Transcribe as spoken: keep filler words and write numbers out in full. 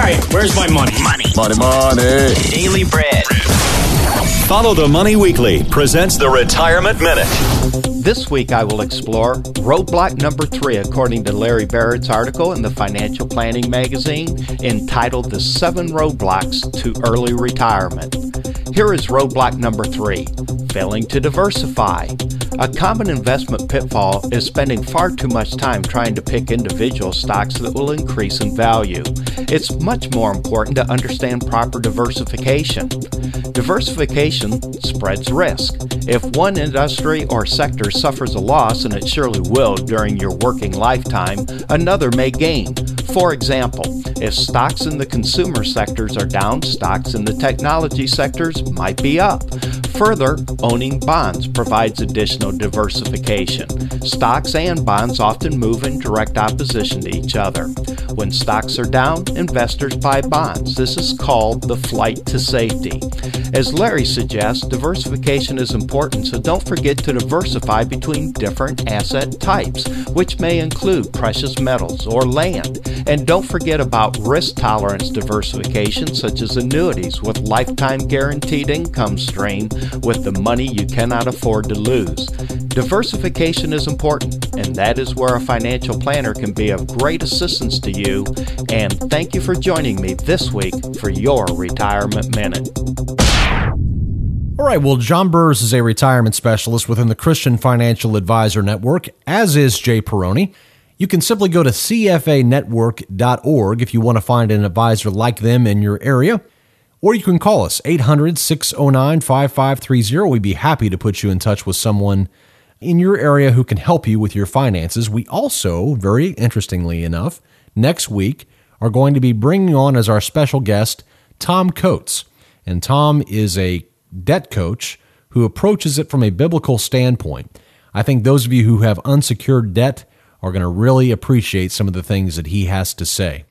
right, where's my money? Money. Money, money. Daily bread. Follow the Money Weekly presents the Retirement Minute. This week I will explore roadblock number three according to Larry Barrett's article in the Financial Planning magazine entitled The Seven Roadblocks to Early Retirement. Here is roadblock number three, failing to diversify. A common investment pitfall is spending far too much time trying to pick individual stocks that will increase in value. It's much more important to understand proper diversification. Diversification spreads risk. If one industry or sector suffers a loss, and it surely will during your working lifetime, another may gain. For example, if stocks in the consumer sectors are down, stocks in the technology sectors might be up. Further, owning bonds provides additional diversification. Stocks and bonds often move in direct opposition to each other. When stocks are down, investors buy bonds. This is called the flight to safety. As Larry suggests, diversification is important, so don't forget to diversify between different asset types, which may include precious metals or land. And don't forget about risk tolerance diversification, such as annuities with lifetime guaranteed income stream with the money you cannot afford to lose. Diversification is important, and that is where a financial planner can be of great assistance to you. And thank you for joining me this week for your Retirement Minute. All right, well, John Burrs is a retirement specialist within the Christian Financial Advisor Network, as is Jay Peroni. You can simply go to c f a network dot org if you want to find an advisor like them in your area, or you can call us, eight hundred, six oh nine, five five three zero. We'd be happy to put you in touch with someone in your area who can help you with your finances. We also, very interestingly enough, next week are going to be bringing on as our special guest Tom Coates. And Tom is a debt coach who approaches it from a biblical standpoint. I think those of you who have unsecured debt are going to really appreciate some of the things that he has to say.